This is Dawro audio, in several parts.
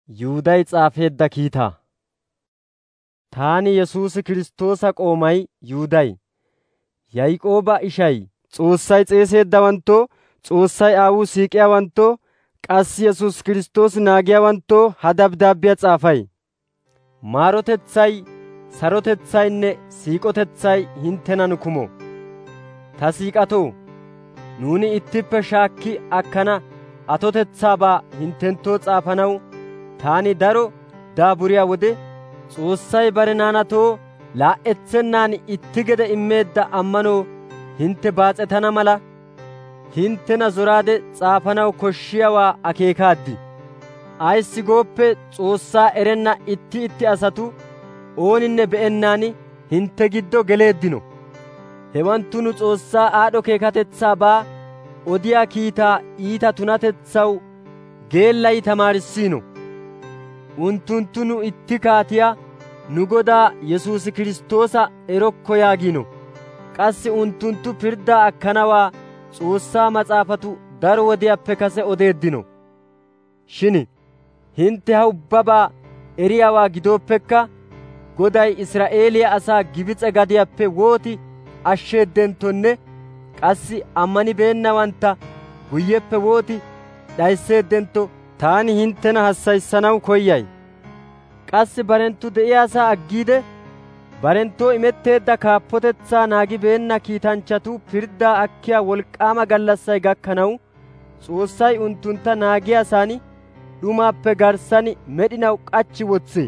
Yihuday xaafeedda kiitaa. Taani Yesuusi Kiristtoosa qoomay Yihuday, Yaaqooba ishay, S'oossay s'eeseeddawanttoo, S'oossay Aawuu siiqiyaawanttoo, qassi Yesuusi Kiristtoosi naagiyaawanttoo ha dabdaabbiyaa s'aafay. Maarotetsay, sarotetsaynne siiqotetsay hinttenan kumo. Ta siiqatoo, nuuni ittippe shaakki akkana atotetsaabaa hinttenttoo xaafanaw taani daro daaburiyaa wode, S'oossay bare naanatoo laa'etsennaan itti gede immeedda ammanoo hintte baas'etana mala hinttena zoraade xaafanaw koshshiyaawaa akeekaaddi. Ayssi gooppe Xoossaa erenna itti asatu ooninne be'ennaan hintte giddo geleeddino. Hewanttu nu Xoossaa aadho keekatetsaabaa odiyaa kiitaa iita tunatetsaw geellayi tamaarissiino. Unttunttu nu itti kaatiyaa nu Godaa Yesuusi Kiristtoosa erokko yaagiino. Qassi unttunttu pirddaa akkanawaa Xoossaa mas'aafatu daro wodiyaappe kase odeeddino. Shin hintte ha ubbabaa eriyaawaa gidooppekka Goday Israa'eeliyaa asaa Gibs'e gadiyaappe wooti ashsheeddenttonne qassi ammanibeennawantta guyyeppe wooti d'ayisseeddentto taani hinttena hassayissanaw koyyay. Qassi barenttu de'iyaasaa aggiide barenttoo imetteedda kaappotetsaa naagibeenna kiitanchchatu pirddaa akkiyaa wolk'k'aama gallassay gakkanaw S'oossay unttuntta naagiyaasan dhumaappe garssan medhinaw k'achchi wotsee.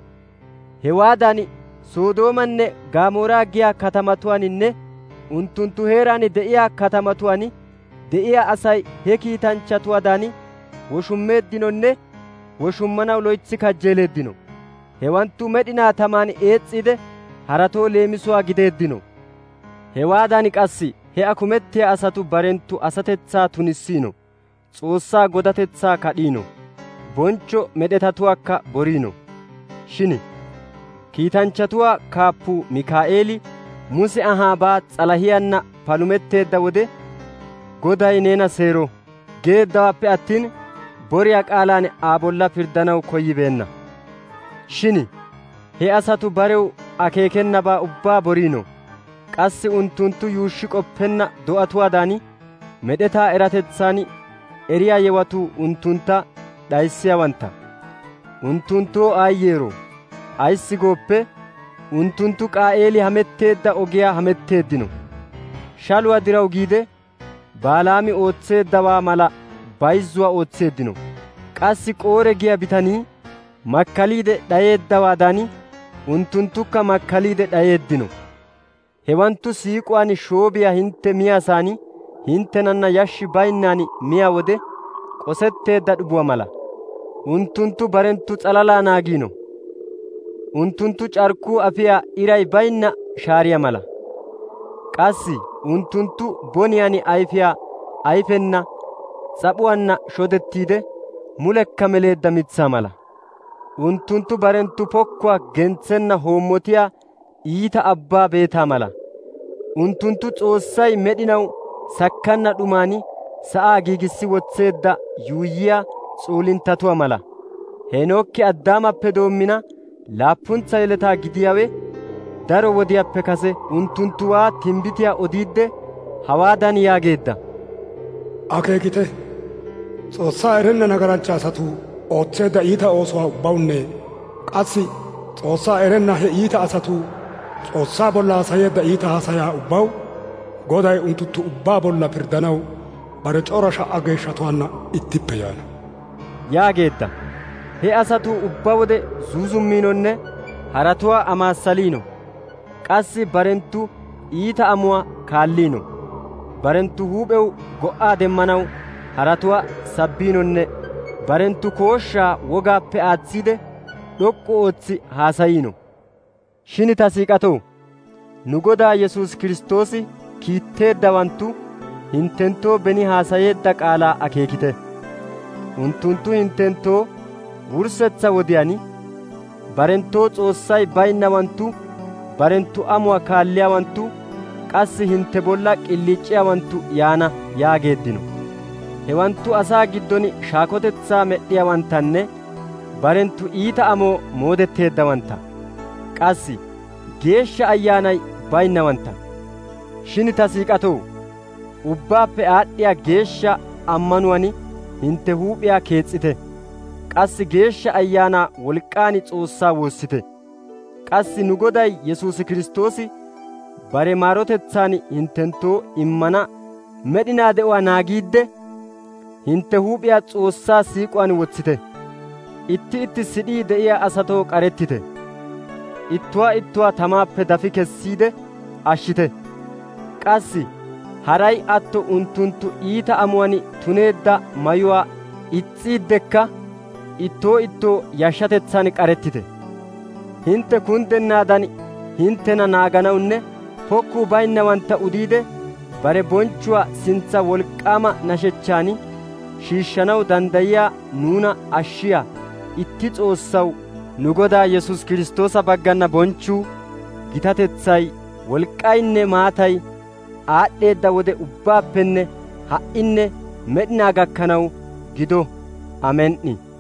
Hewaadan Sodoomanne Gamoraa giyaa katamatuwaaninne unttunttu heeraan de'iyaa katamatuwaan de'iyaa asay he kiitanchchatuwaadan woshummeeddinonne woshummanaw loytsi kajjeeleeddino. Hewanttu med'inaa tamaan ees's'iide haratoo leemisuwaa gideeddino. Hewaadan qassi he akumettiyaa asatu barenttu asatetsaa tunissiino. Xoossaa godatetsaa kadhiino. Bonchcho medhetatuwaakka boriino. Shin kiitanchchatuwaa kaappuu Mikaa'eeli Muse ahaabaa S'alahiyaanna palumetteedda wode, Goday neena seero geeddawaappe attin boriyaa qaalaan Aa bolla pirddanaw koyyibeenna. Shin he asatu barew akeekennabaa ubbaa boriino. Qassi unttunttu yuushshi qoppenna do'atuwaadan medhetaa eratetsaan eriyaa yewatuu unttuntta d'ayissiyaawantta. Unttunttoo aayyero! Ayssi gooppe unttunttu Qaa'eeli hametteedda ogiyaa hametteeddino. Shaluwaa diraw giide Baalaami ootseeddawaa mala bayzzuwaa ootseeddino. Qassi Qoore giyaa bitanii makkaliide d'ayeeddawaadan unttunttukka makkaliide d'ayeeddino. Hewanttu siiquwaan shoobiyaa hintte miyaasan hinttenanna yashshi baynnaan miyaa wode qosetteedda dhubuwaa mala. Unttunttu barenttu s'alalaa naagiino. Unttunttu carkkuu afiyaa iray baynna shaariyaa mala. Qassi unttunttu boniyaan ayfiyaa ayfenna s'aphuwaanna shodettiide mulekka meleedda mitsaa mala. Unttunttu barenttu pokkuwaa gentsenna hoommotiyaa iita abbaa beetaa mala. Unttunttu Xoossay medhinaw sakkanna dhumaan sa'aa giigissi wotseedda yuuyyiyaa s'oolinttatuwaa mala. Henookki Addaamappe doommina laappuntsa yeletaa gidiyaawe daro wodiyaappe kase unttunttuwaa timbitiyaa odiidde hawaadan yaageedda. Akeekite! Xoossaa erenna nagaranchcha asatuu ootseedda iita oosuwaa ubbawunne qassi Xoossaa erenna he iita asatuu Xoossaa bolla haasayeedda iita haasayaa ubbaw Goday unttunttu ubbaa bolla pirddanaw bare cora sha'a geeshshatuwaanna ittippe yaana yaageedda. He asatuu ubba wode zuuzummiinonne haratuwaa amaassaliino. Qassi barenttu iita amuwaa kaalliino. Barenttu huuphew go'aa demmanaw haratuwaa sabbiinonne barenttu kooshshaa wogaappe aatsiide d'ok'k'u ootsi haasayiino. Shin ta siiqatoo, nu Godaa Yesuusi Kiristtoosi kiitteeddawanttu hinttenttoo beni haasayeedda qaalaa akeekite. Unttunttu hinttenttoo wurssetsa wodiyaan barenttoo Xoossay baynnawanttu barenttu amuwaa kaalliyaawanttu qassi hintte bolla qillicciyaawanttu yaana yaageeddino. Hewanttu asaa giddon shaakotetsaa medhdhiyaawanttanne barenttu iita amoo moodetteeddawantta qassi geeshsha ayyaanay baynnawantta. Shin ta siiqatoo, ubbaappe aadhdhiyaa geeshsha ammanuwaan hintte huuphiyaa kees's'ite. Qassi geeshsha ayyaanaa wolk'k'aan S'oossaa woossite. Qassi nu Goday Yesuusi Kiristtoosi bare maarotetsaan hinttenttoo immana med'inaa de'uwaa naagiidde, hintte huuphiyaa S'oossaa siiquwaan wotsite. Itti sidhii de'iyaa asatoo k'arettite. Ittuwaa ittuwaa tamaappe dafi kessiide ashshite. Qassi haray atto unttunttu iita amuwaan tuneedda mayuwaa is's'iiddekka ittoo ittoo yashshatetsaan k'arettite. Hintte kunddennaadan hinttena naaganawunne pokkuu baynnawantta udiide bare bonchchuwaa sintsa wolk'k'aama nashechchaan shiishshanaw danddayiyaa nuuna ashshiyaa itti Xoossaw nu Godaa Yesuus Kiristtoosa baggana bonchchuu, gitatetsay, wolk'k'aynne maatay aad'd'eedda wode ubbaappenne ha'inne med'inaa gakkanaw gido. Amen"i.